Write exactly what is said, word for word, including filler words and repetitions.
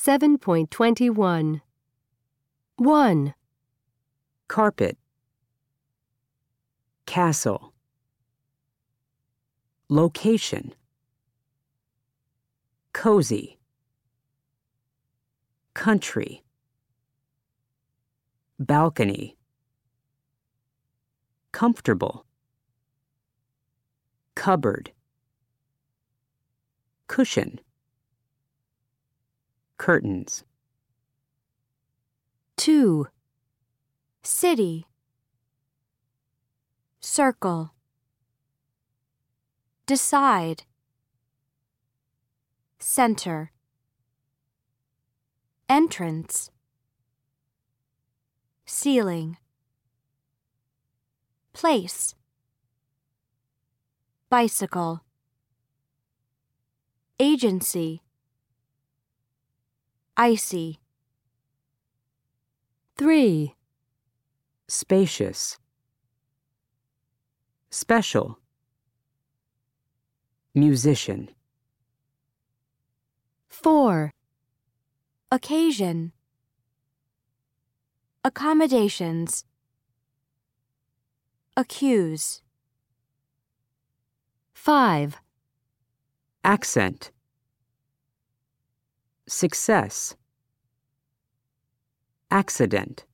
seven point two one. one. Carpet. Castle. Location. Cozy. Country. Balcony. Comfortable. Cupboard. Cushion. Curtains. two. City. Circle. Decide. Center. Entrance. Ceiling. Place. Bicycle. Agency. Icy. three. Spacious. Special. Musician. four. Occasion. Accommodations. Accuse. five. Accent. Success. Accident.